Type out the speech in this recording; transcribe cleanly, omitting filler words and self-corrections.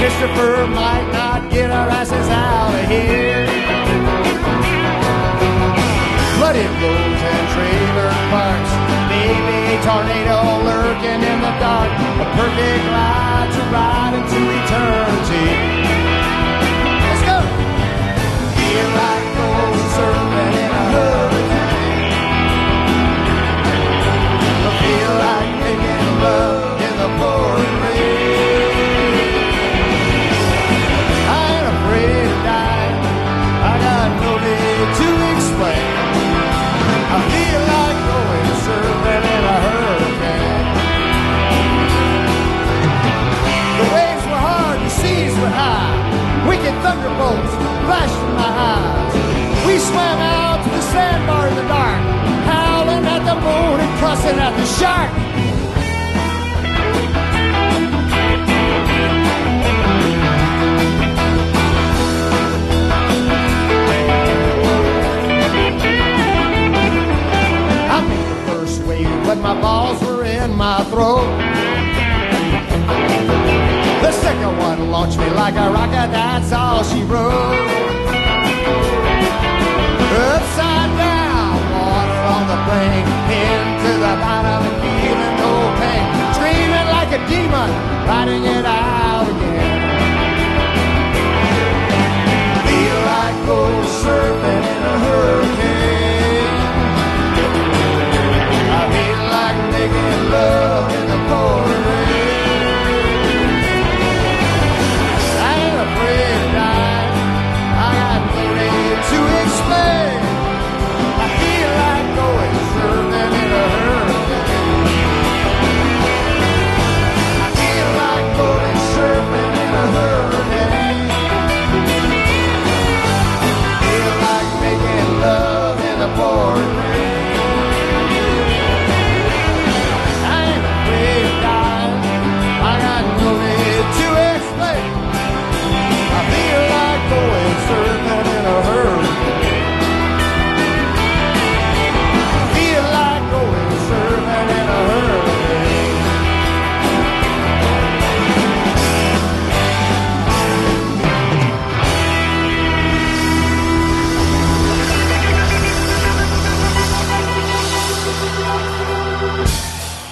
Christopher might not get our asses out of here. Flooded roads and trailer parks, maybe a tornado lurking in the dark. A perfect ride to ride into eternity. Let's go! Feel like going surfing in a hurricane. I feel like making love in the pouring rain. I ain't afraid of dying, I got no need to explain. I feel like going surfing in a hurricane. The waves were hard, the seas were high. Wicked thunderbolts flashed in my eyes. We swam out to the sandbar in the dark, howling at the moon and cussing at the shark. When my balls were in my throat, the second one launched me like a rocket, that's all she wrote. Upside down, water on the bank, into the bottom and feeling no pain, screaming like a demon, riding it out.